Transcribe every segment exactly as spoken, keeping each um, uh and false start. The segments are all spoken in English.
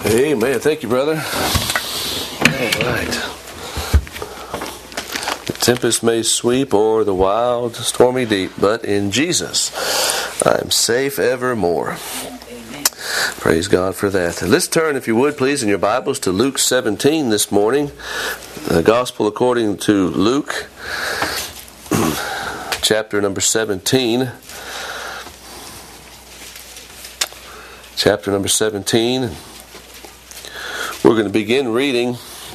Amen. Thank you, brother. All right. The tempest may sweep o'er the wild, stormy deep, but in Jesus I am safe evermore. Amen. Praise God for that. Let's turn, if you would, please, in your Bibles to Luke seventeen this morning. The Gospel according to Luke, chapter number seventeen. Chapter number seventeen. We're going to begin reading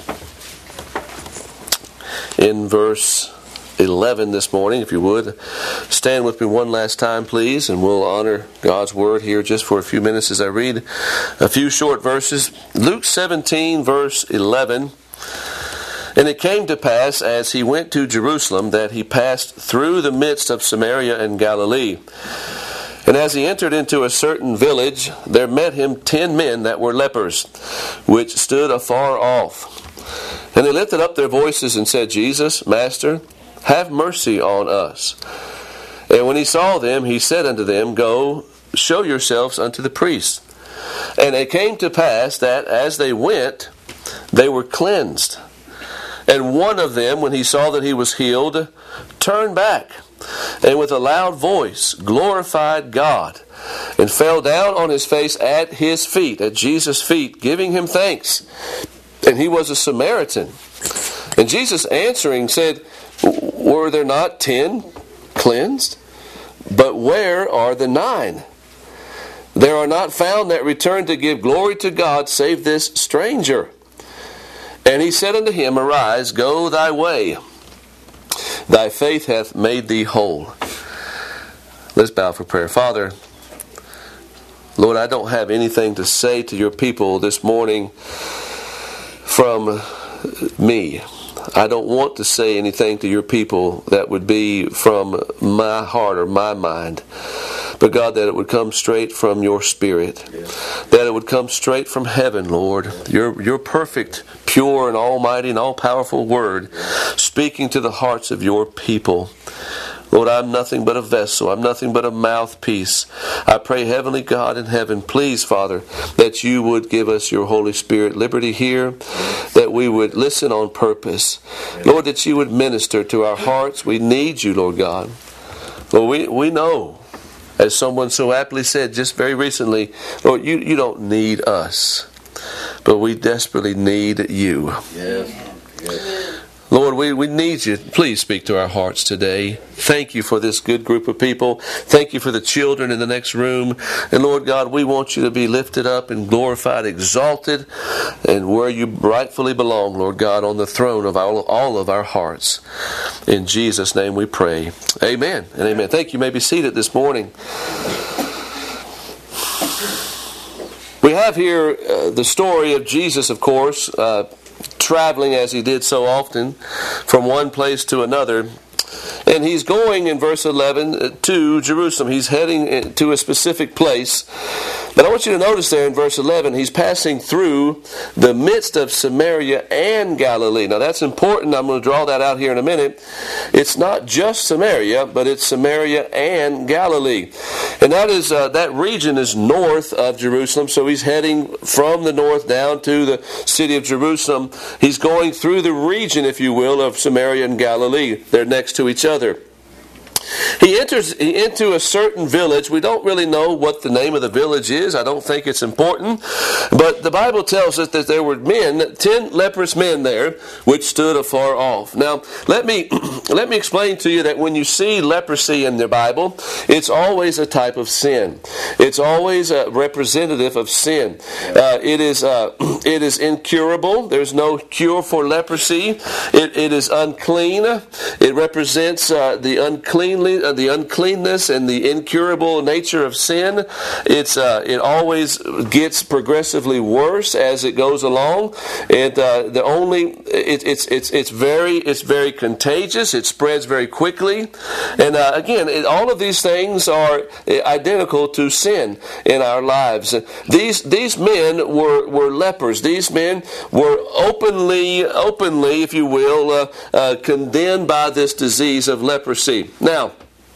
in verse eleven this morning, if you would. Stand with me one last time, please, and we'll honor God's Word here just for a few minutes as I read a few short verses. Luke seventeen, verse eleven. And it came to pass, as he went to Jerusalem, that he passed through the midst of Samaria and Galilee. And as he entered into a certain village, there met him ten men that were lepers, which stood afar off. And they lifted up their voices and said, Jesus, Master, have mercy on us. And when he saw them, he said unto them, Go, show yourselves unto the priests. And it came to pass that as they went, they were cleansed. And one of them, when he saw that he was healed, turned back, and with a loud voice glorified God, and fell down on his face at his feet, at Jesus' feet, giving him thanks. And he was a Samaritan. And Jesus answering said, Were there not ten cleansed? But where are the nine? There are not found that return to give glory to God, save this stranger. And he said unto him, Arise, go thy way. Thy faith hath made thee whole. Let's bow for prayer. Father, Lord, I don't have anything to say to your people this morning from me. I don't want to say anything to your people that would be from my heart or my mind. But God, that it would come straight from your Spirit. Yeah. That it would come straight from heaven, Lord. Your, your perfect, pure, and almighty and all-powerful Word speaking to the hearts of your people. Lord, I'm nothing but a vessel. I'm nothing but a mouthpiece. I pray, Heavenly God in heaven, please, Father, that you would give us your Holy Spirit liberty here, that we would listen on purpose. Lord, that you would minister to our hearts. We need you, Lord God. Lord, we, we know, as someone so aptly said just very recently, Lord, you, you don't need us, but we desperately need you. Yes. Yes. Lord, we, we need you. Please speak to our hearts today. Thank you for this good group of people. Thank you for the children in the next room. And Lord God, we want you to be lifted up and glorified, exalted, and where you rightfully belong, Lord God, on the throne of all, all of our hearts. In Jesus' name we pray. Amen and amen. Thank you. You may be seated this morning. We have here uh, the story of Jesus, of course, uh, traveling as he did so often from one place to another. And he's going in verse eleven to Jerusalem. He's heading to a specific place. But I want you to notice there in verse eleven, he's passing through the midst of Samaria and Galilee. Now that's important. I'm going to draw that out here in a minute. It's not just Samaria, but it's Samaria and Galilee. And that is uh, that region is north of Jerusalem. So he's heading from the north down to the city of Jerusalem. He's going through the region, if you will, of Samaria and Galilee. They're next to each other. He enters into a certain village. We don't really know what the name of the village is. I don't think it's important. But the Bible tells us that there were men, ten leprous men there, which stood afar off. Now, let me let me explain to you that when you see leprosy in the Bible, it's always a type of sin. It's always a representative of sin. Uh, it is uh, it is incurable. There's no cure for leprosy. It, it is unclean. It represents uh, the unclean. The uncleanness and the incurable nature of sin. It's uh, it always gets progressively worse as it goes along. And uh, the only it, it's it's it's very it's very contagious. It spreads very quickly. And uh, again, it, all of these things are identical to sin in our lives. These these men were were lepers. These men were openly openly, if you will, uh, uh, condemned by this disease of leprosy. Now,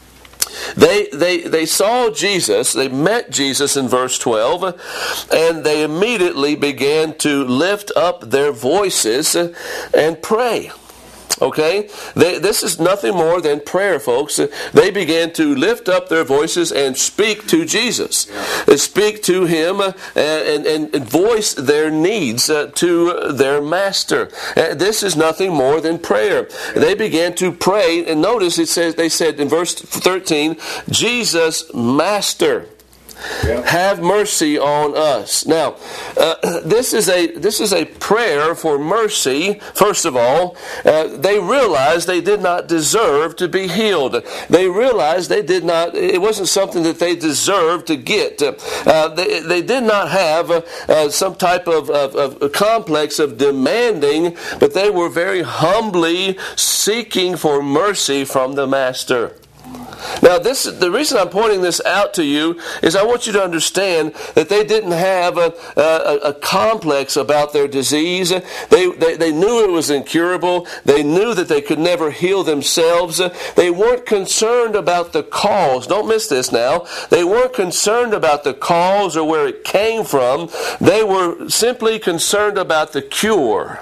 They, they, they saw Jesus, they met Jesus in verse twelve, and they immediately began to lift up their voices and pray. Okay? They, this is nothing more than prayer, folks. They began to lift up their voices and speak to Jesus. They speak to Him and, and, and voice their needs uh, to their Master. Uh, this is nothing more than prayer. They began to pray, and notice it says, they said in verse thirteen, Jesus, Master, yeah. have mercy on us. Now, uh, this is a this is a prayer for mercy. First of all, uh, they realized they did not deserve to be healed. They realized they did not. It wasn't something that they deserved to get. Uh, they, they did not have uh, uh, some type of, of, of a complex of demanding, but they were very humbly seeking for mercy from the Master. Now, this the reason I'm pointing this out to you is I want you to understand that they didn't have a, a, a complex about their disease. They, they, they knew it was incurable. They knew that they could never heal themselves. They weren't concerned about the cause. Don't miss this now. They weren't concerned about the cause or where it came from. They were simply concerned about the cure.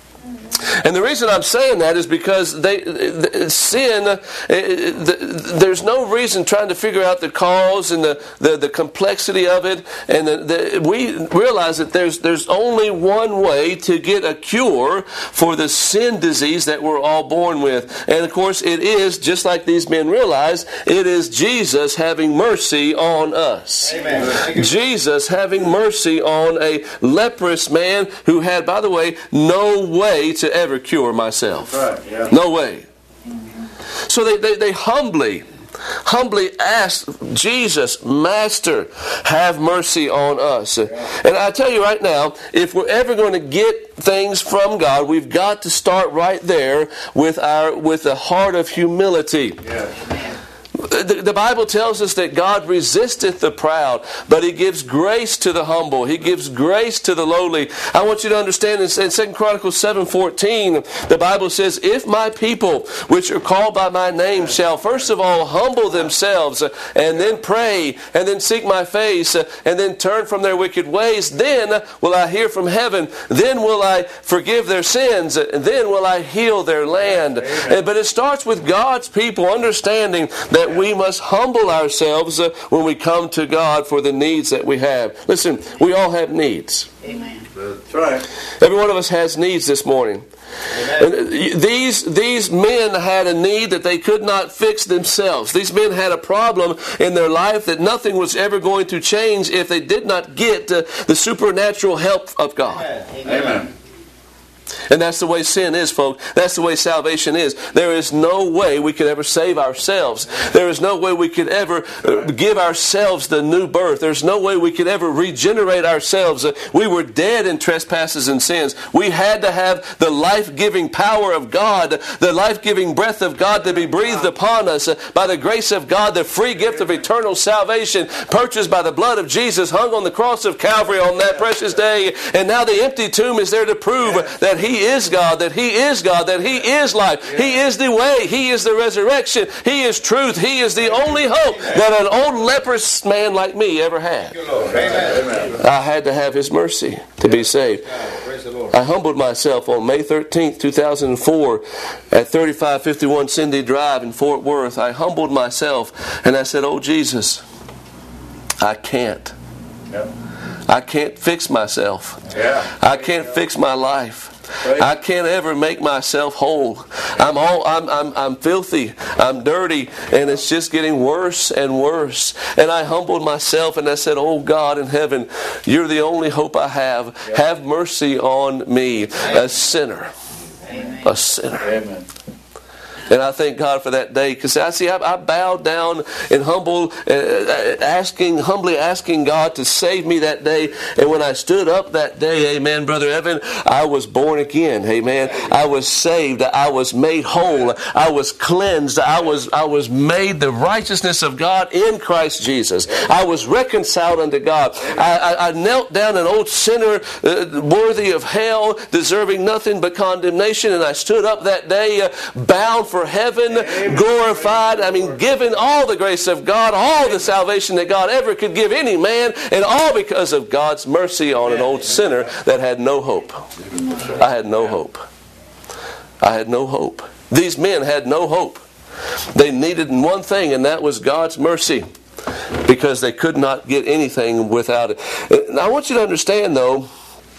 And the reason I'm saying that is because they, the, sin, the, there's no reason trying to figure out the cause and the, the, the complexity of it. And the, the, we realize that there's, there's only one way to get a cure for the sin disease that we're all born with. And of course it is, just like these men realize, it is Jesus having mercy on us. Amen. Jesus having mercy on a leprous man who had, by the way, no way to ever cure myself. Right, yeah. No way. So they, they, they humbly, humbly asked Jesus, Master, have mercy on us. Yeah. And I tell you right now, if we're ever going to get things from God, we've got to start right there with our with a heart of humility. Yeah. The, the Bible tells us that God resisteth the proud, but He gives grace to the humble. He gives grace to the lowly. I want you to understand in Second Chronicles seven fourteen, the Bible says, if my people, which are called by my name, shall first of all humble themselves, and then pray, and then seek my face, and then turn from their wicked ways, then will I hear from heaven, then will I forgive their sins, and then will I heal their land. But it starts with God's people understanding that we must humble ourselves uh, when we come to God for the needs that we have. Listen, we all have needs. Amen. That's right. Every one of us has needs this morning. Amen. These, these men had a need that they could not fix themselves. These men had a problem in their life that nothing was ever going to change if they did not get uh, the supernatural help of God. Amen. Amen. And that's the way sin is, folks. That's the way salvation is. There is no way we could ever save ourselves. There is no way we could ever give ourselves the new birth. There's no way we could ever regenerate ourselves. We were dead in trespasses and sins. We had to have the life-giving power of God, the life-giving breath of God to be breathed upon us by the grace of God, the free gift of eternal salvation purchased by the blood of Jesus, hung on the cross of Calvary on that precious day. And now the empty tomb is there to prove that He is God, that He is God, that He is life. He is the way. He is the resurrection. He is truth. He is the only hope that an old leprous man like me ever had. I had to have His mercy to be saved. I humbled myself on May thirteenth, two thousand four at thirty-five fifty-one Cindy Drive in Fort Worth. I humbled myself and I said, oh Jesus, I can't. I can't fix myself. I can't fix my life. I can't ever make myself whole. I'm all I'm I'm I'm filthy. I'm dirty, and it's just getting worse and worse. And I humbled myself and I said, "Oh God in heaven, You're the only hope I have. Have mercy on me, a sinner, a sinner." Amen. And I thank God for that day, because I see I, I bowed down in humble, uh, asking, humbly asking God to save me that day. And when I stood up that day, amen, Brother Evan, I was born again, amen. I was saved. I was made whole. I was cleansed. I was I was made the righteousness of God in Christ Jesus. I was reconciled unto God. I, I, I knelt down an old sinner, uh, worthy of hell, deserving nothing but condemnation, and I stood up that day, uh, bound for for heaven, glorified, I mean, given all the grace of God, all the salvation that God ever could give any man, and all because of God's mercy on an old sinner that had no hope. I had no hope. I had no hope. These men had no hope. They needed one thing, and that was God's mercy, because they could not get anything without it. Now, I want you to understand, though,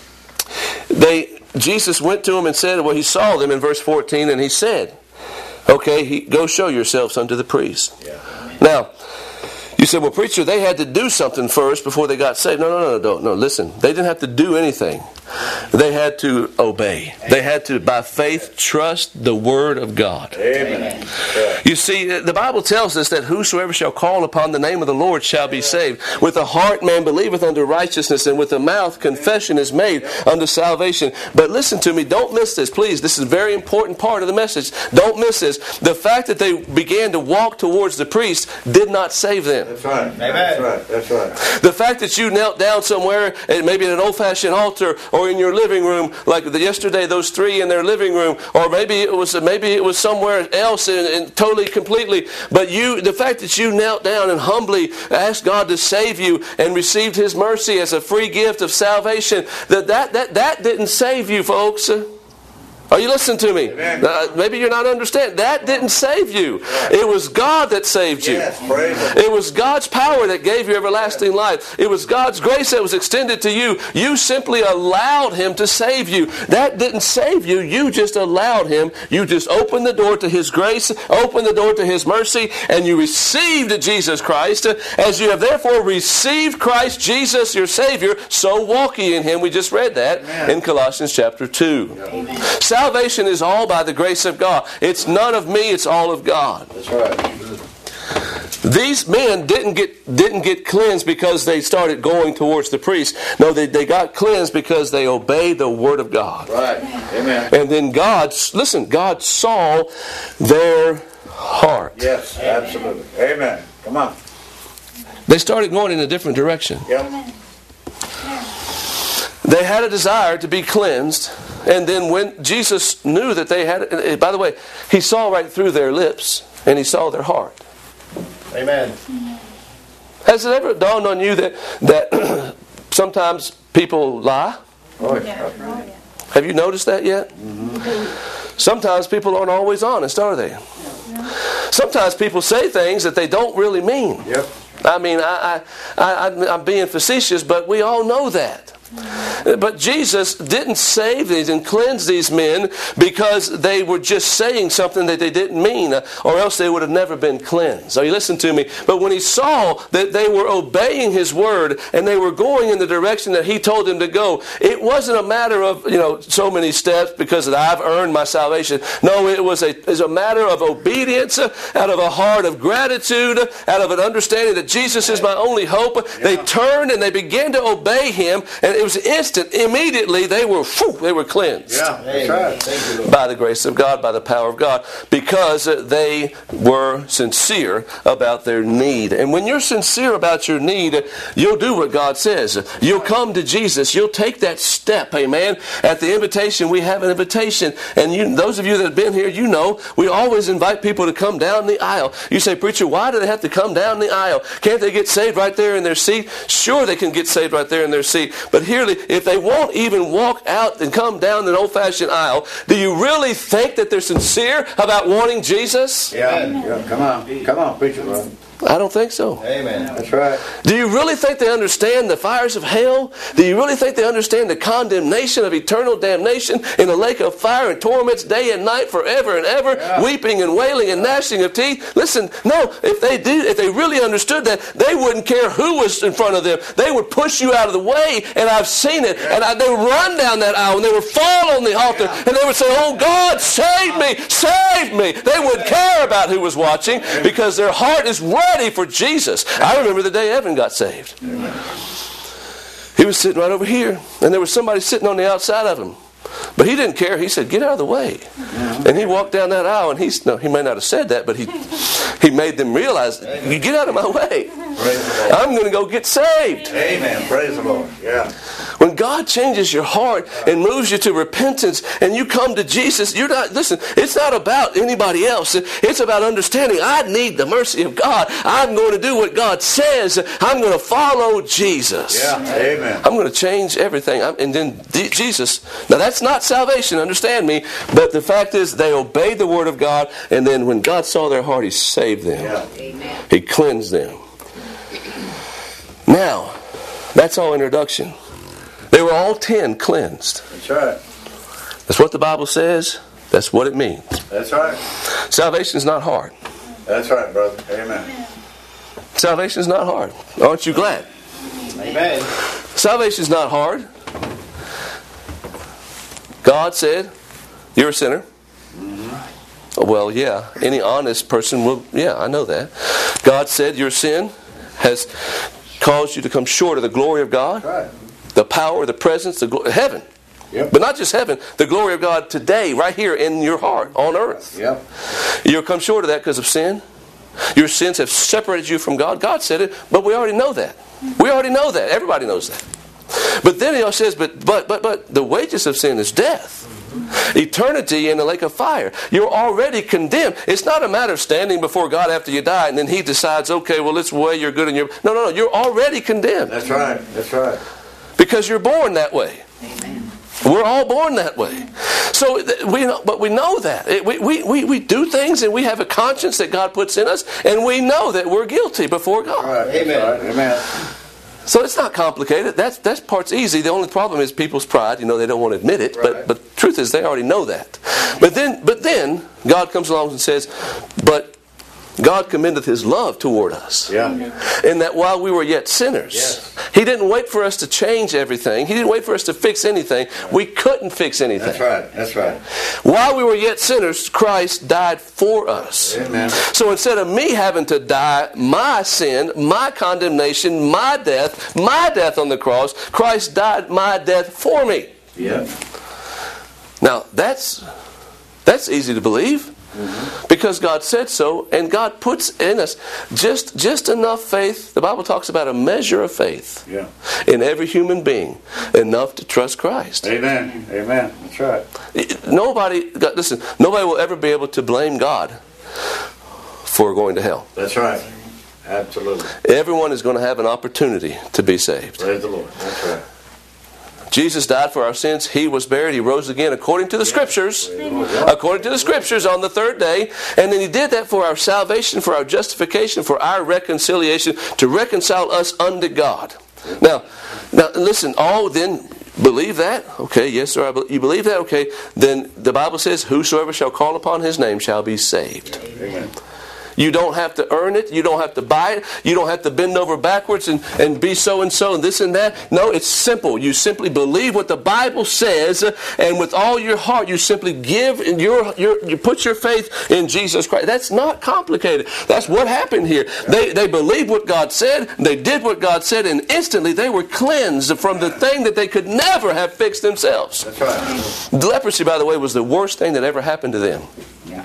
they Jesus went to them and said, well, he saw them in verse fourteen, and he said, okay, he, go show yourselves unto the priest. Yeah. Now, you said, well, preacher, they had to do something first before they got saved. No, no, no, no, no. Listen, they didn't have to do anything. They had to obey. They had to, by faith, trust the Word of God. Amen. You see, the Bible tells us that whosoever shall call upon the name of the Lord shall be saved. With the heart man believeth unto righteousness, and with the mouth confession is made unto salvation. But listen to me, don't miss this, please. This is a very important part of the message. Don't miss this. The fact that they began to walk towards the priest did not save them. That's right. Amen. That's right. That's right. The fact that you knelt down somewhere, maybe at an old-fashioned altar, or in your living room, like the, yesterday, those three in their living room, or maybe it was maybe it was somewhere else, and, and totally, completely. But you, the fact that you knelt down and humbly asked God to save you and received His mercy as a free gift of salvation, that that that, that didn't save you, folks. Are you listening to me? Uh, maybe you're not understanding. That didn't save you. It was God that saved you. Yes, praise it was God's power that gave you everlasting life. It was God's grace that was extended to you. You simply allowed Him to save you. That didn't save you. You just allowed Him. You just opened the door to His grace, opened the door to His mercy, and you received Jesus Christ. As you have therefore received Christ Jesus, your Savior, so walk ye in Him. We just read that Amen. In Colossians chapter two. Amen. Salvation is all by the grace of God. It's none of me, it's all of God. That's right. These men didn't get didn't get cleansed because they started going towards the priest. No, they, they got cleansed because they obeyed the Word of God. Right. Amen. And then God, listen, God saw their heart. Yes, absolutely. Amen. Come on. They started going in a different direction. Yep. They had a desire to be cleansed. And then when Jesus knew that they had it, by the way, He saw right through their lips and He saw their heart. Amen. Has it ever dawned on you that that sometimes people lie? Oh, yeah. Have you noticed that yet? Mm-hmm. Sometimes people aren't always honest, are they? Sometimes people say things that they don't really mean. Yep. I mean, I, I, I, I'm being facetious, but we all know that. But Jesus didn't save these and cleanse these men because they were just saying something that they didn't mean, or else they would have never been cleansed. Are you listening to me? But when He saw that they were obeying His word and they were going in the direction that He told them to go, it wasn't a matter of, you know, so many steps because I've earned my salvation. No, it was a, it was a matter of obedience, out of a heart of gratitude, out of an understanding that Jesus is my only hope. Yeah. They turned and they began to obey Him, and it was instant. Immediately they were whew, they were cleansed. Yeah, that's right. Thank you, Lord. By the grace of God, by the power of God, because they were sincere about their need. And when you're sincere about your need, you'll do what God says. You'll come to Jesus. You'll take that step. Amen. At the invitation, we have an invitation, and you, those of you that have been here, you know we always invite people to come down the aisle. You say, preacher, why do they have to come down the aisle? Can't they get saved right there in their seat? Sure, they can get saved right there in their seat. But here, if they won't even walk out and come down an old-fashioned aisle, do you really think that they're sincere about wanting Jesus? Yeah, yeah. Come on. Come on, preacher, brother. I don't think so. Amen. That's right. Do you really think they understand the fires of hell? Do you really think they understand the condemnation of eternal damnation in a lake of fire and torments day and night forever and ever, yeah. weeping and wailing and gnashing of teeth? Listen, no, if they did, if they really understood that, they wouldn't care who was in front of them. They would push you out of the way, and I've seen it. Yeah. And I, they would run down that aisle, and they would fall on the altar, yeah. and they would say, oh God, save me, save me. They wouldn't care about who was watching because their heart is ready for Jesus. I remember the day Evan got saved. Amen. He was sitting right over here, and there was somebody sitting on the outside of him. But he didn't care. He said, get out of the way. And he walked down that aisle, and he's, no, he may not have said that, but he he made them realize, you get out of my way. I'm going to go get saved. Amen. Praise the Lord. Yeah. When God changes your heart and moves you to repentance and you come to Jesus, you're not, listen, it's not about anybody else. It's about understanding I need the mercy of God. I'm going to do what God says. I'm going to follow Jesus. Yeah, amen. I'm going to change everything. I'm, and then Jesus, now that's not salvation, understand me, but the fact is they obeyed the Word of God, and then when God saw their heart, He saved them. Yeah. Amen. He cleansed them. Now, that's all introduction. They were all ten cleansed. That's right. That's what the Bible says. That's what it means. That's right. Salvation is not hard. That's right, brother. Amen. Salvation is not hard. Aren't you glad? Amen. Salvation is not hard. God said, you're a sinner. Mm-hmm. Well, yeah. Any honest person will, yeah, I know that. God said your sin has caused you to come short of the glory of God. Right. The power, the presence, the glo- heaven. Yep. But not just heaven, the glory of God today, right here in your heart, on earth. Yep. You'll come short of that because of sin. Your sins have separated you from God. God said it, but we already know that. We already know that. Everybody knows that. But then He says, but but but but the wages of sin is death. Eternity in the lake of fire. You're already condemned. It's not a matter of standing before God after you die and then He decides, okay, well, let's weigh your good and your... No, no, no. You're already condemned. That's right. That's right. Because you're born that way. Amen. We're all born that way. So we, but we know that. It, we, we, we, we do things and we have a conscience that God puts in us, and we know that we're guilty before God. Right. Amen. Right. Amen. So it's not complicated. That's that part's easy. The only problem is people's pride. You know, they don't want to admit it. Right. But but the truth is they already know that. But then but then God comes along and says, but God commendeth His love toward us. Yeah. In that while we were yet sinners, Yes. He didn't wait for us to change everything. He didn't wait for us to fix anything. We couldn't fix anything. That's right. That's right. While we were yet sinners, Christ died for us. Amen. So instead of me having to die my sin, my condemnation, my death, my death on the cross, Christ died my death for me. Yeah. Now, that's that's easy to believe. Mm-hmm. Because God said so, and God puts in us just just enough faith. The Bible talks about a measure of faith Yeah. in every human being, enough to trust Christ. Amen. Amen. That's right. Nobody, listen, nobody will ever be able to blame God for going to hell. That's right. Absolutely. Everyone is going to have an opportunity to be saved. Praise the Lord. That's right. Jesus died for our sins. He was buried. He rose again according to the Scriptures. According to the Scriptures on the third day. And then He did that for our salvation, for our justification, for our reconciliation, to reconcile us unto God. Now, now listen, all then believe that? Okay, yes sir, I be- you believe that? Okay, then the Bible says, whosoever shall call upon His name shall be saved. Amen. You don't have to earn it. You don't have to buy it. You don't have to bend over backwards and, and be so-and-so and this and that. No, it's simple. You simply believe what the Bible says, and with all your heart, you simply give and your, your, you put your faith in Jesus Christ. That's not complicated. That's what happened here. They, they believed what God said. They did what God said, and instantly they were cleansed from the thing that they could never have fixed themselves. That's right. Leprosy, by the way, was the worst thing that ever happened to them. Yeah.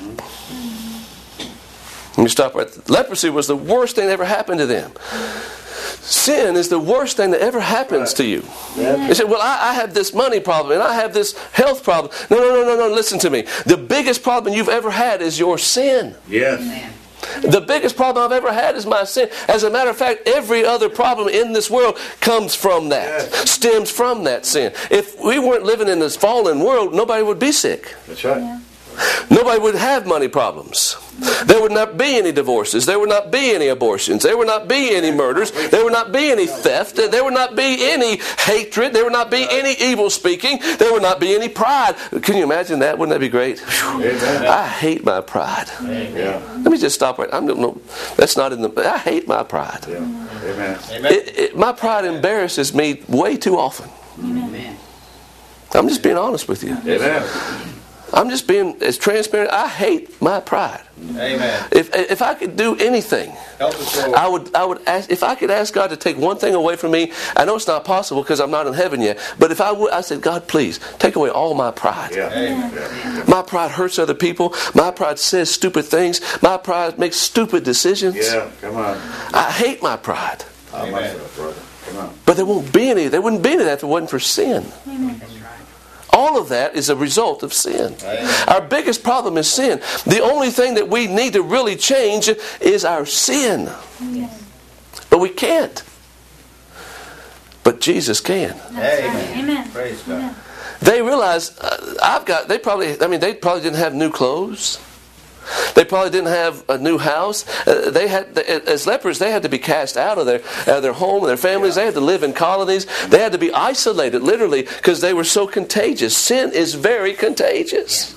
Let me stop right there. Leprosy was the worst thing that ever happened to them. Sin is the worst thing that ever happens Right. to you. Yeah. They said, well, I, I have this money problem and I have this health problem. No, no, no, no, no, listen to me. The biggest problem you've ever had is your sin. Yes. Amen. The biggest problem I've ever had is my sin. As a matter of fact, every other problem in this world comes from that, Yes. stems from that sin. If we weren't living in this fallen world, nobody would be sick. That's right. Nobody would have money problems. There would not be any divorces. There would not be any abortions. There would not be any murders. There would not be any theft. There would not be any hatred. There would not be any evil speaking. There would not be any pride. Can you imagine that? Wouldn't that be great? Whew. Amen. I hate my pride. Yeah. Let me just stop right. I'm no. That's not in the. I hate my pride. Yeah. Amen. It, it, my pride embarrasses me way too often. Amen. I'm just being honest with you. Amen. I'm just being as transparent. I hate my pride. Amen. If if I could do anything, Help us, Lord. I would I would ask, if I could ask God to take one thing away from me. I know it's not possible because I'm not in heaven yet. But if I would, I said, God, please take away all my pride. Yeah. Amen. My pride hurts other people. My pride says stupid things. My pride makes stupid decisions. Yeah. Come on. I hate my pride. How much of it, brother? Come on. But there won't be any. There wouldn't be any of that if it wasn't for sin. Amen. All of that is a result of sin. Amen. Our biggest problem is sin. The only thing that we need to really change is our sin. Amen. But we can't. But Jesus can. Amen. Amen. Praise God. Amen. They realized, uh, I've got, they probably, I mean, they probably didn't have new clothes. They probably didn't have a new house. Uh, they had, as lepers, they had to be cast out of their, out of their home and their families. They had to live in colonies. They had to be isolated, literally, because they were so contagious. Sin is very contagious.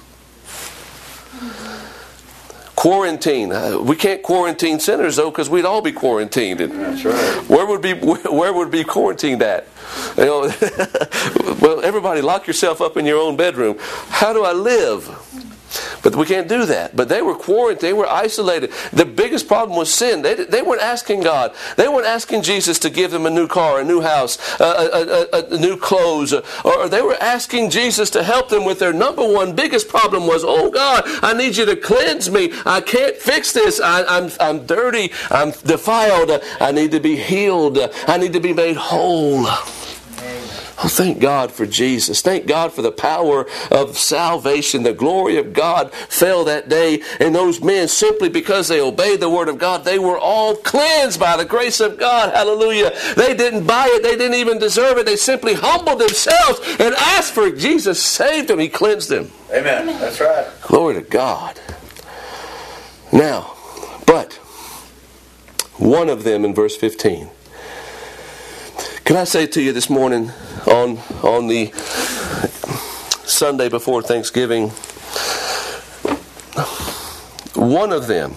Quarantine. Uh, we can't quarantine sinners, though, because we'd all be quarantined. And That's right. where would be where would be quarantined at? You know, well, everybody lock yourself up in your own bedroom. How do I live? But we can't do that. But they were quarantined. They were isolated. The biggest problem was sin. They, they weren't asking God. They weren't asking Jesus to give them a new car, a new house, uh, a, a, a new clothes. Or they were asking Jesus to help them with their number one biggest problem was, oh God, I need you to cleanse me. I can't fix this. I, I'm, I'm dirty. I'm defiled. I need to be healed. I need to be made whole. Oh, thank God for Jesus. Thank God for the power of salvation. The glory of God fell that day. And those men, simply because they obeyed the Word of God, they were all cleansed by the grace of God. Hallelujah. They didn't buy it. They didn't even deserve it. They simply humbled themselves and asked for it. Jesus saved them. He cleansed them. Amen. That's right. Glory to God. Now, but one of them in verse fifteen. Can I say to you this morning, on on the Sunday before Thanksgiving, one of them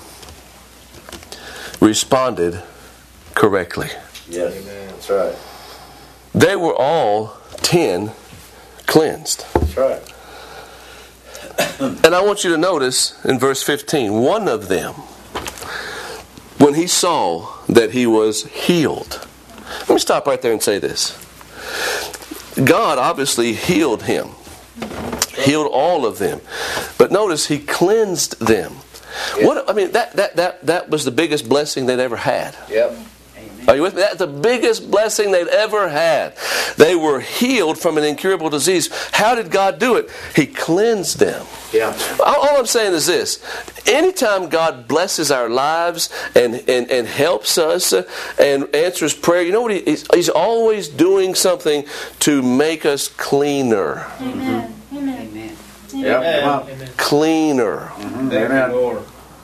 responded correctly. Yes. Amen. That's right. They were all ten cleansed. That's right. And I want you to notice in verse fifteen, one of them, when he saw that he was healed. Let me stop right there and say this. God obviously healed him. Healed all of them. But notice he cleansed them. Yep. What I mean, that, that, that, that was the biggest blessing they'd ever had. Yep. Are you with me? That's the biggest blessing they'd ever had. They were healed from an incurable disease. How did God do it? He cleansed them. Yeah. All, all I'm saying is this. Anytime God blesses our lives and, and, and helps us and answers prayer, you know what? He, he's, he's always doing something to make us cleaner. Amen. Amen. Amen. Yep. Come on. Amen. Cleaner. Mm-hmm. Thank Amen. you, Lord.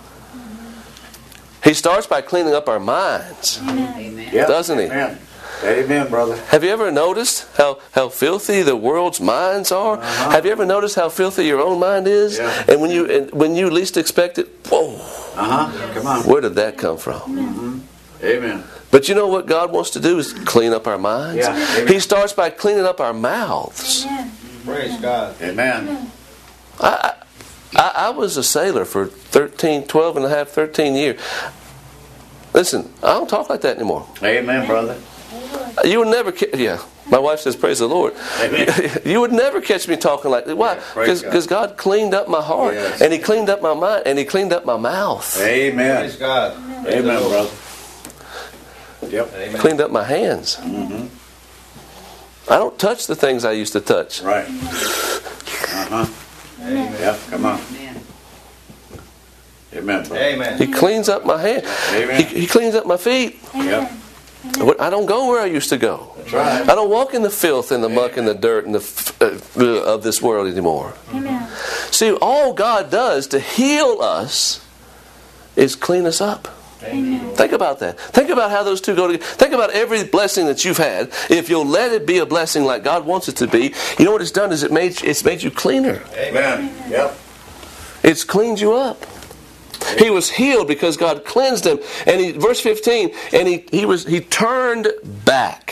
He starts by cleaning up our minds. Amen. Yep. Doesn't he? Amen. Amen, brother. Have you ever noticed how, how filthy the world's minds are? Uh-huh. Have you ever noticed how filthy your own mind is? Yeah. And when you and when you least expect it, whoa, Uh-huh. Come on. where did that come from? Mm-hmm. Amen. But you know what God wants to do is clean up our minds. Yeah. Amen. He starts by cleaning up our mouths. Amen. Praise God. Amen. I, I, I was a sailor for thirteen, twelve and a half, thirteen years. Listen, I don't talk like that anymore. Amen, brother. You would never, ca- yeah. My wife says, "Praise the Lord." Amen. You would never catch me talking like that. Why? Yeah, praise Because God. God cleaned up my heart, Yes. and He cleaned up my mind, and He cleaned up my mouth, Amen. Praise God. Praise the Amen, Lord. brother. Yep. Amen. cleaned up my hands. Mm-hmm. I don't touch the things I used to touch. Right. Uh-huh. Amen. Yep. Come on. Amen. Amen, brother. Amen. He cleans up my hand. Amen. He, he cleans up my feet. Yep. What- I don't go where I used to go. That's right. I don't walk in the filth and the muck and the dirt and the f- uh, of this world anymore. Amen. See, all God does to heal us is clean us up. Amen. Think about that. Think about how those two go together. Think about every blessing that you've had. If you'll let it be a blessing like God wants it to be, you know what it's done is it made it's made you cleaner. Amen. Yep. It's cleaned you up. He was healed because God cleansed him. And he, verse fifteen, and he, he was he turned back.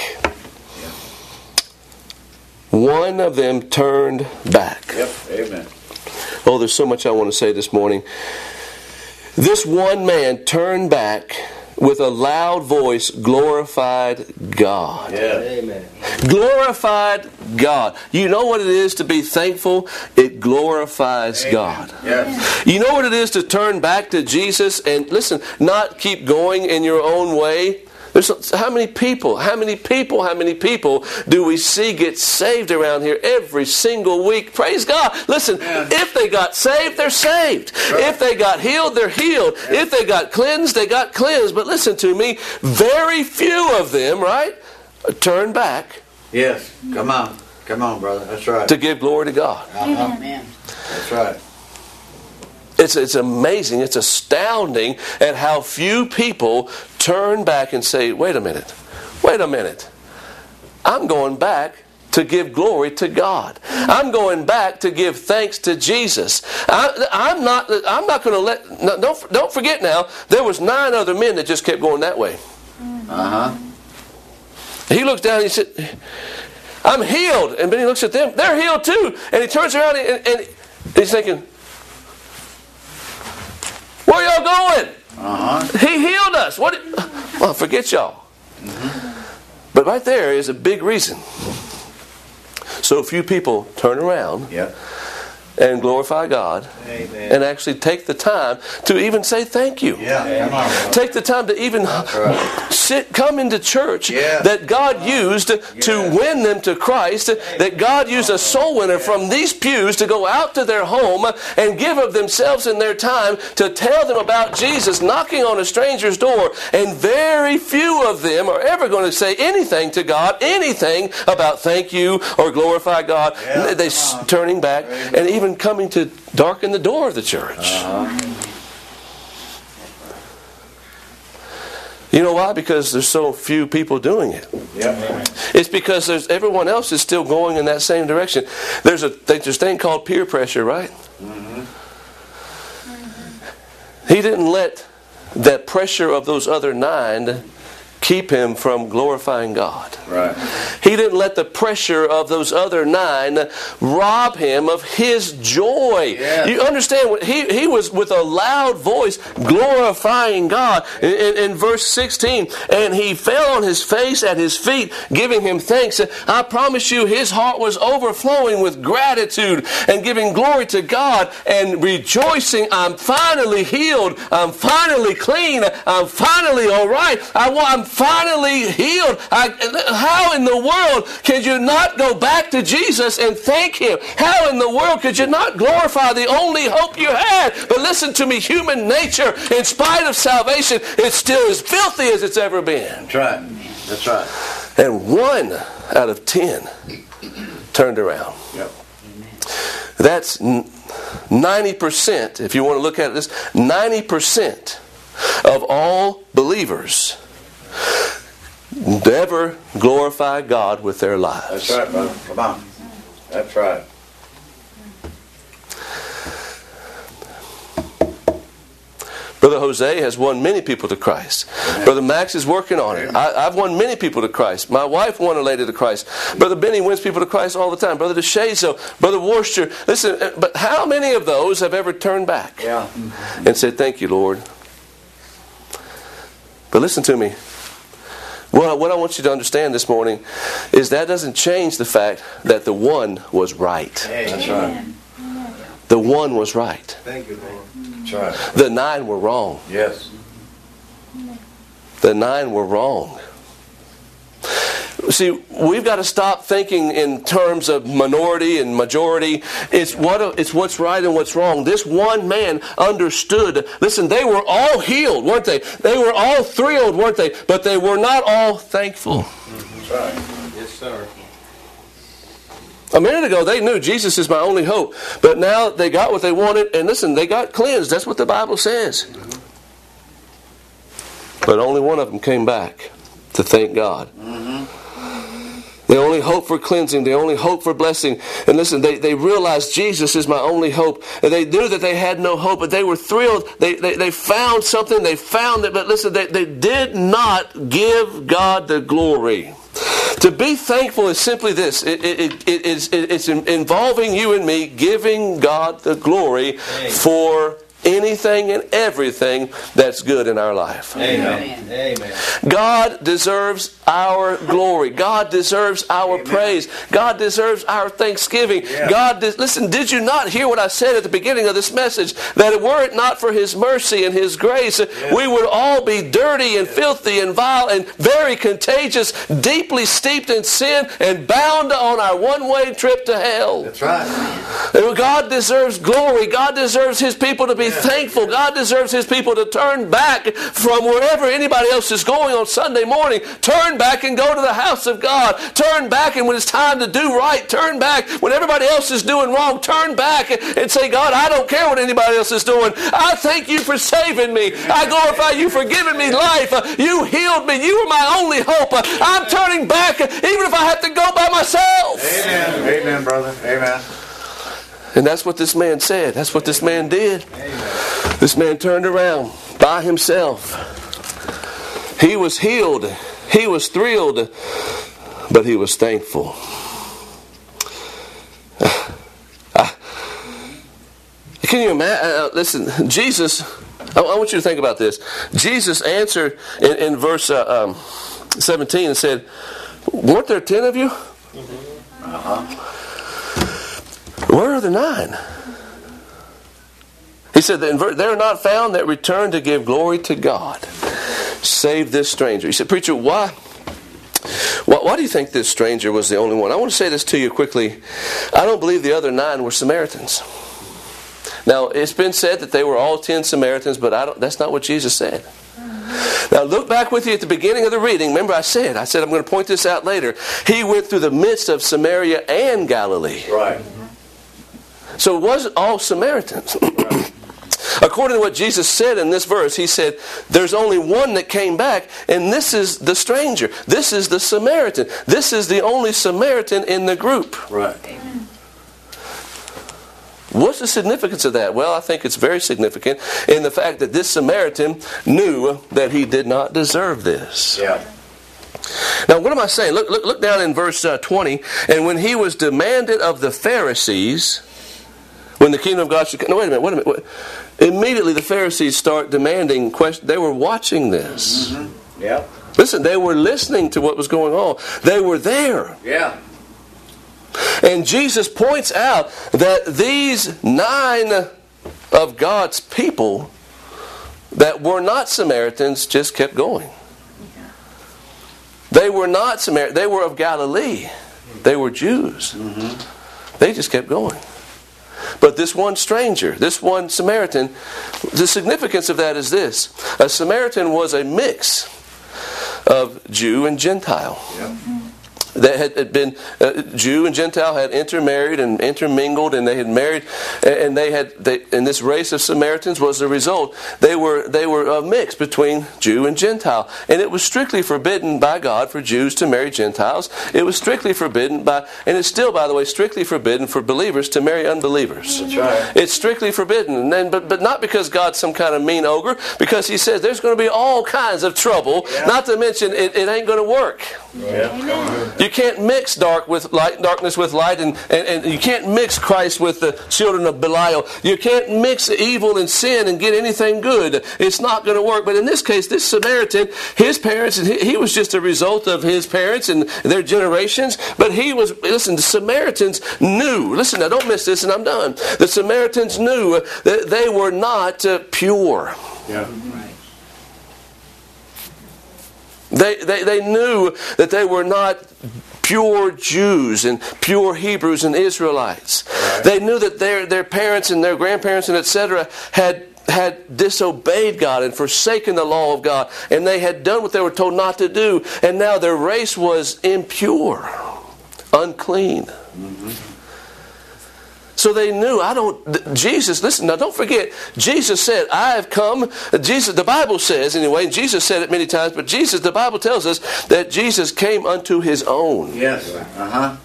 One of them turned back. Yep. Amen. Oh, there's so much I want to say this morning. This one man turned back with a loud voice, glorified God. Yeah. Amen. Glorified God. You know what it is to be thankful? It glorifies Amen. God. Yes. You know what it is to turn back to Jesus and, listen, not keep going in your own way? There's how many people, how many people, how many people do we see get saved around here every single week? Praise God. Listen, yeah. if they got saved, they're saved. Right. If they got healed, they're healed. Yeah. If they got cleansed, they got cleansed. But listen to me, very few of them, right, turn back. Yes, come on. Come on, brother. That's right. To give glory to God. Uh-huh. Amen. That's right. It's, it's amazing, it's astounding at how few people turn back and say, wait a minute, wait a minute. I'm going back to give glory to God. I'm going back to give thanks to Jesus. I, I'm not I'm not going to let, no, don't, don't forget now, there was nine other men that just kept going that way. Uh-huh. He looks down and he said, I'm healed. And then he looks at them, they're healed too. And he turns around and, and he's thinking, where y'all going? Uh-huh. He healed us. What? Well, forget y'all. Mm-hmm. But right there is a big reason. So few people turn around yep. and glorify God. Amen. And actually take the time to even say thank you. Yeah. Come on, take the time to even right. sit, come into church yeah. that God used yeah. to win them to Christ, that God used a soul winner from these pews to go out to their home and give of themselves and their time to tell them about Jesus, knocking on a stranger's door. And very few of them are ever going to say anything to God, anything about thank you or glorify God. Yeah. They're turning back and even coming to darken the door of the church. Uh-huh. You know why? Because there's so few people doing it. Yep. It's because there's everyone else is still going in that same direction. There's a there's a thing called peer pressure, right? Mm-hmm. He didn't let that pressure of those other nine keep him from glorifying God. Right. He didn't let the pressure of those other nine rob him of his joy. Yeah. You understand? He, he was with a loud voice glorifying God. In, in, in verse sixteen, and he fell on his face at his feet, giving him thanks. I promise you, his heart was overflowing with gratitude and giving glory to God and rejoicing. I'm finally healed. I'm finally clean. I'm finally all right. I, I'm finally healed. I, how in the world could you not go back to Jesus and thank Him? How in the world could you not glorify the only hope you had? But listen to me, human nature, in spite of salvation, it's still as filthy as it's ever been. That's right. That's right. And one out of ten turned around. Yep. That's ninety percent, if you want to look at this, ninety percent of all believers never glorify God with their lives. That's right, brother. Come on. That's right. Brother Jose has won many people to Christ. Amen. Brother Max is working on it. I, I've won many people to Christ. My wife won a lady to Christ. Brother Benny wins people to Christ all the time. Brother DeShazo, Brother Worcester. Listen, but how many of those have ever turned back yeah. and said, thank you, Lord? But listen to me. Well, what I want you to understand this morning is that doesn't change the fact that the one was right. Hey, that's right. The one was right. Thank you, Lord. That's right. The nine were wrong. Yes. The nine were wrong. See, we've got to stop thinking in terms of minority and majority. It's what it's what's right and what's wrong. This one man understood. Listen, they were all healed, weren't they? They were all thrilled, weren't they? But they were not all thankful. That's right. Yes, sir. A minute ago, they knew Jesus is my only hope. But now they got what they wanted. And listen, they got cleansed. That's what the Bible says. But only one of them came back to thank God. Mm-hmm. They only hope for cleansing. They only hope for blessing. And listen, they, they realized Jesus is my only hope. And they knew that they had no hope, but they were thrilled. They they, they found something. They found it. But listen, they, they did not give God the glory. To be thankful is simply this. It, it, it, it is, it, it's involving you and me giving God the glory for anything and everything that's good in our life. Amen. Amen. God deserves our glory. God deserves our Amen. praise. God deserves our thanksgiving. Yeah. God, de- listen, did you not hear what I said at the beginning of this message? That were it not for His mercy and His grace, Yeah. we would all be dirty and filthy and vile and very contagious, deeply steeped in sin and bound on our one-way trip to hell. That's right. God deserves glory. God deserves His people to be thankful. God deserves His people to turn back from wherever anybody else is going on Sunday morning. Turn back and go to the house of God. Turn back, and when it's time to do right, turn back. When everybody else is doing wrong, turn back and say, God, I don't care what anybody else is doing. I thank You for saving me. I glorify You for giving me life. You healed me. You were my only hope. I'm turning back even if I have to go by myself. Amen. Amen, brother. Amen. And that's what this man said. That's what this man did. Amen. This man turned around by himself. He was healed. He was thrilled. But he was thankful. Can you imagine? Uh, listen, Jesus, I, I want you to think about this. Jesus answered in, in verse uh, um, seventeen and said, weren't there ten of you? Uh-huh. Where are the nine? He said, they are not found that return to give glory to God, save this stranger. He said, preacher, why, why, why do you think this stranger was the only one? I want to say this to you quickly. I don't believe the other nine were Samaritans. Now, it's been said that they were all ten Samaritans, but I don't, that's not what Jesus said. Now, look back with you at the beginning of the reading. Remember I said, I said I'm going to point this out later. He went through the midst of Samaria and Galilee. Right. So it wasn't all Samaritans. According to what Jesus said in this verse, He said, there's only one that came back, and this is the stranger. This is the Samaritan. This is the only Samaritan in the group. Right. What's the significance of that? Well, I think it's very significant in the fact that this Samaritan knew that he did not deserve this. Yeah. Now, what am I saying? Look, look, look down in verse uh, twenty. And when he was demanded of the Pharisees, when the kingdom of God should come. No, wait a minute, wait a minute. Wait. Immediately the Pharisees start demanding questions. They were watching this. Mm-hmm. Yeah. Listen, they were listening to what was going on. They were there. Yeah. And Jesus points out that these nine of God's people that were not Samaritans just kept going. They were not Samaritans. They were of Galilee. They were Jews. Mm-hmm. They just kept going. But this one stranger, this one Samaritan, the significance of that is this. A Samaritan was a mix of Jew and Gentile. Yeah. They had been uh, Jew and Gentile had intermarried and intermingled, and they had married, and they had they, and this race of Samaritans was the result. They were they were a mix between Jew and Gentile, and it was strictly forbidden by God for Jews to marry Gentiles. It was strictly forbidden by, and it's still, by the way, strictly forbidden for believers to marry unbelievers. That's right. It's strictly forbidden, and then, but but not because God's some kind of mean ogre, because He says there's going to be all kinds of trouble. Yeah. Not to mention it, it ain't going to work. Yeah. You can't mix dark with light, darkness with light, and, and, and you can't mix Christ with the children of Belial. You can't mix evil and sin and get anything good. It's not going to work. But in this case, this Samaritan, his parents, he, he was just a result of his parents and their generations. But he was, listen, the Samaritans knew, listen, now don't miss this and I'm done. The Samaritans knew that they were not uh, pure. Yeah. They, they, they knew that they were not pure Jews and pure Hebrews and Israelites. Right. They knew that their, their parents and their grandparents and et cetera had had disobeyed God and forsaken the law of God, and they had done what they were told not to do, and now their race was impure, unclean. Mm-hmm. So they knew, I don't, Jesus, listen, now don't forget, Jesus said, I have come, Jesus, the Bible says anyway, and Jesus said it many times, but Jesus, the Bible tells us that Jesus came unto His own. Yes. Uh-huh.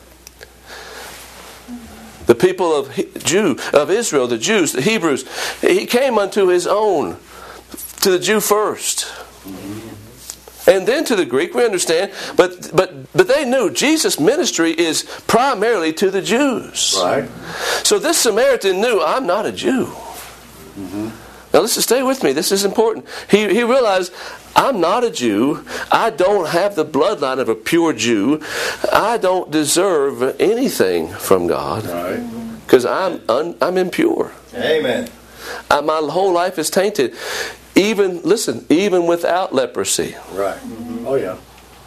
The people of Jew, of Israel, the Jews, the Hebrews, He came unto His own, to the Jew first. Mm-hmm. And then to the Greek, we understand, but but but they knew Jesus' ministry is primarily to the Jews. Right. So this Samaritan knew, I'm not a Jew. Mm-hmm. Now listen, stay with me. This is important. He, he realized, I'm not a Jew. I don't have the bloodline of a pure Jew. I don't deserve anything from God. Because I'm, un, I'm impure. Amen. I, my whole life is tainted. Even, listen, even without leprosy. Right. Mm-hmm. Oh, yeah.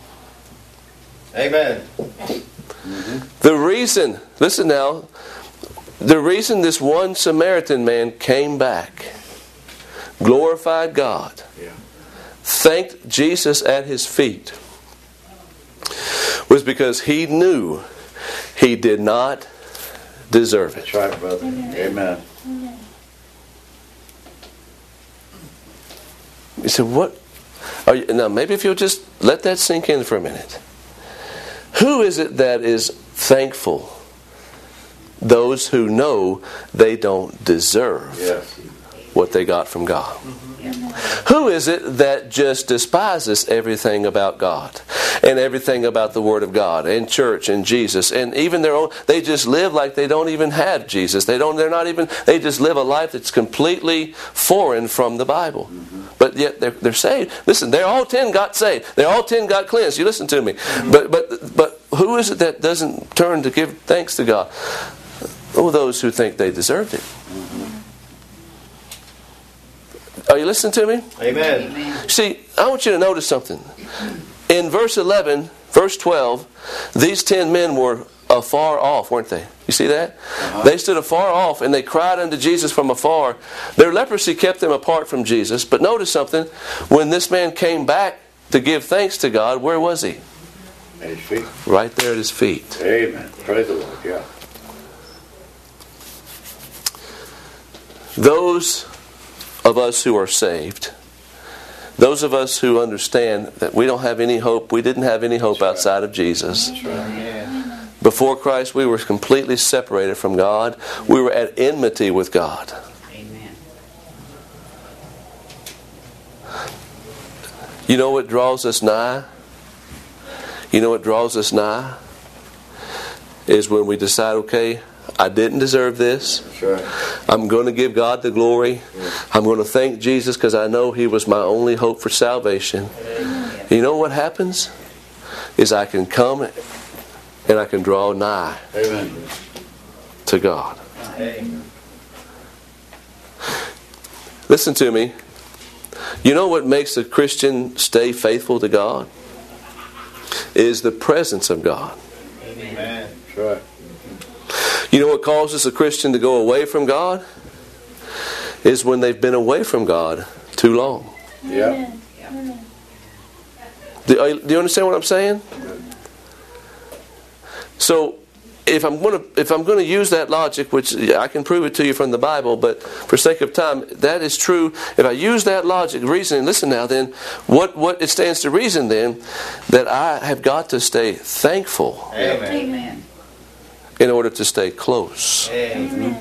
Amen. Mm-hmm. The reason, listen now, the reason this one Samaritan man came back, glorified God, Yeah. thanked Jesus at His feet, was because he knew he did not deserve it. That's right, brother. Amen. You said, what? Are you, now, maybe if you'll just let that sink in for a minute. Who is it that is thankful? Those who know they don't deserve Yes. what they got from God. Who is it that just despises everything about God and everything about the Word of God and church and Jesus and even their own? They just live like they don't even have Jesus. They don't. They're not even. They just live a life that's completely foreign from the Bible. Mm-hmm. But yet they're they're saved. Listen, they're all ten got saved. They're all ten got cleansed. You listen to me. Mm-hmm. But but but who is it that doesn't turn to give thanks to God? Oh, those who think they deserved it. Mm-hmm. Are you listening to me? Amen. See, I want you to notice something. In verse eleven, verse twelve, these ten men were afar off, weren't they? You see that? Uh-huh. They stood afar off and they cried unto Jesus from afar. Their leprosy kept them apart from Jesus. But notice something. When this man came back to give thanks to God, where was he? At His feet. Right there at His feet. Amen. Praise the Lord. Yeah. Those of us who are saved, those of us who understand that we don't have any hope, we didn't have any hope That's outside right. of Jesus. That's right. Amen. Before Christ, we were completely separated from God. We were at enmity with God. Amen. You know what draws us nigh? You know what draws us nigh? Is when we decide, okay, I didn't deserve this. That's right. I'm going to give God the glory. I'm going to thank Jesus because I know He was my only hope for salvation. Amen. You know what happens? Is I can come and I can draw nigh Amen. to God. Amen. Listen to me. You know what makes a Christian stay faithful to God? Is the presence of God. Amen. That's right. You know what causes a Christian to go away from God? Is when they've been away from God too long. Yeah. Do, are you- do you understand what I'm saying? So, if I'm going to if I'm going to use that logic, which I can prove it to you from the Bible, but for sake of time, that is true. If I use that logic, reasoning, listen now, then what what it stands to reason then that I have got to stay thankful Amen. Amen. in order to stay close. Amen.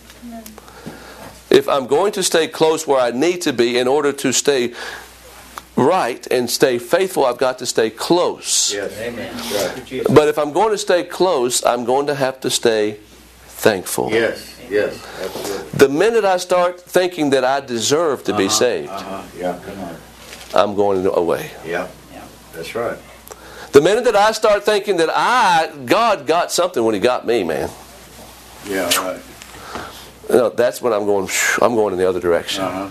If I'm going to stay close where I need to be in order to stay right and stay faithful, I've got to stay close. Yes. Amen. That's right. But if I'm going to stay close, I'm going to have to stay thankful. Yes. Yes. Absolutely. The minute I start thinking that I deserve to be Uh-huh. saved, Uh-huh. Yeah. Come on. I'm going away. Yeah. Yeah. That's right. The minute that I start thinking that I, God got something when He got me, man, Yeah. Right. you know, that's when I'm going. I'm going in the other direction. Uh-huh.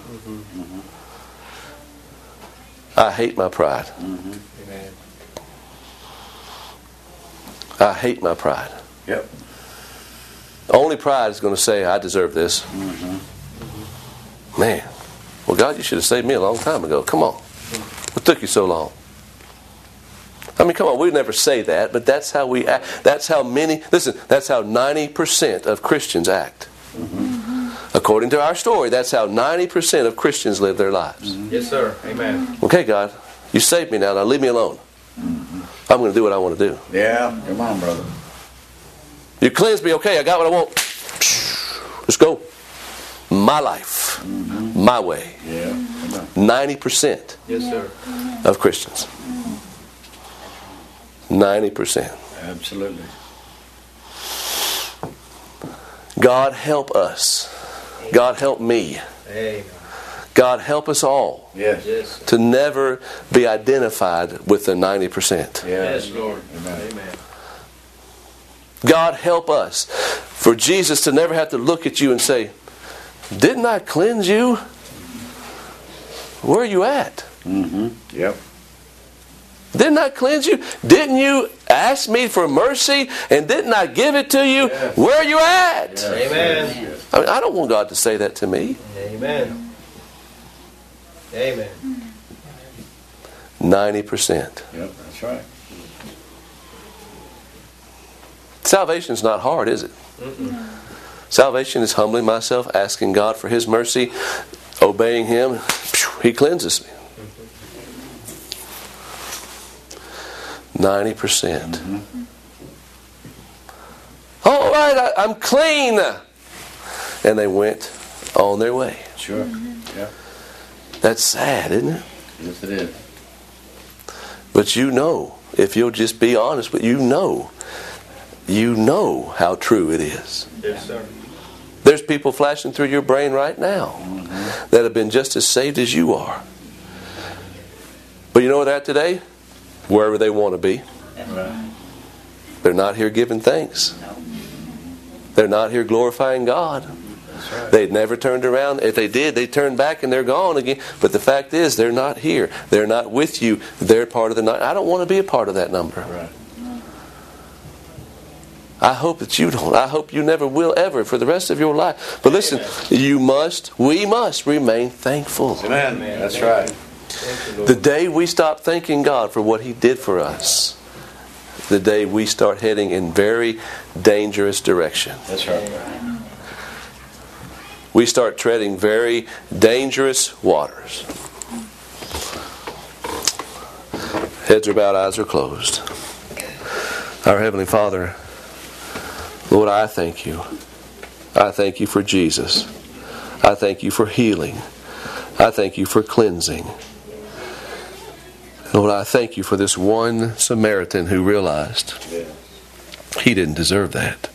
I hate my pride. Amen. I hate my pride. Yep. Only pride is going to say, I deserve this. Man, well, God, you should have saved me a long time ago. Come on. What took you so long? I mean, come on, we'd never say that, but that's how we act. That's how many, listen, that's how ninety percent of Christians act. According to our story, that's how ninety percent of Christians live their lives. Yes, sir. Amen. Okay, God, you saved me now. Now leave me alone. I'm going to do what I want to do. Yeah. Come on, brother. You cleansed me. Okay, I got what I want. Let's go. My life. My way. Yeah. Come on. ninety percent Yes, sir. of Christians. ninety percent. Absolutely. God help us. God help me Amen. God help us all Yes. Yes. to never be identified with the ninety percent. Yes. Yes, Lord. Amen. Amen. God help us for Jesus to never have to look at you and say, didn't I cleanse you? Where are you at? Mm-hmm. Yep. Didn't I cleanse you? Didn't you ask me for mercy and didn't I give it to you? Yes. Where are you at? Yes. Amen. Yes. I mean, I don't want God to say that to me. Amen. Amen. ninety percent. Yep. That's right. Salvation's not hard, is it? Mm-mm. Salvation is humbling myself, asking God for His mercy, obeying Him. He cleanses me. ninety percent. Mm-hmm. All right, I, I'm clean. And they went on their way. Sure. Yep. That's sad, isn't it? Yes, it is. But you know, if you'll just be honest with you, know, you know how true it is. Yes, sir. There's people flashing through your brain right now Mm-hmm. that have been just as saved as you are. But you know where they're at today? Wherever they want to be. Right. They're not here giving thanks. They're not here glorifying God. That's right. They'd never turned around. If they did, they turned back and they're gone again. But the fact is, they're not here. They're not with you. They're part of the night. I don't want to be a part of that number. Right. I hope that you don't. I hope you never will ever for the rest of your life. But listen, you must, we must remain thankful. Amen. Amen. That's right. Thank you, Lord. The day we stop thanking God for what He did for us, the day we start heading in very dangerous direction. That's right. We start treading very dangerous waters. Heads are bowed, eyes are closed. Our Heavenly Father, Lord, I thank you. I thank you for Jesus. I thank you for healing. I thank you for cleansing. Lord, I thank you for this one Samaritan who realized Yeah. he didn't deserve that.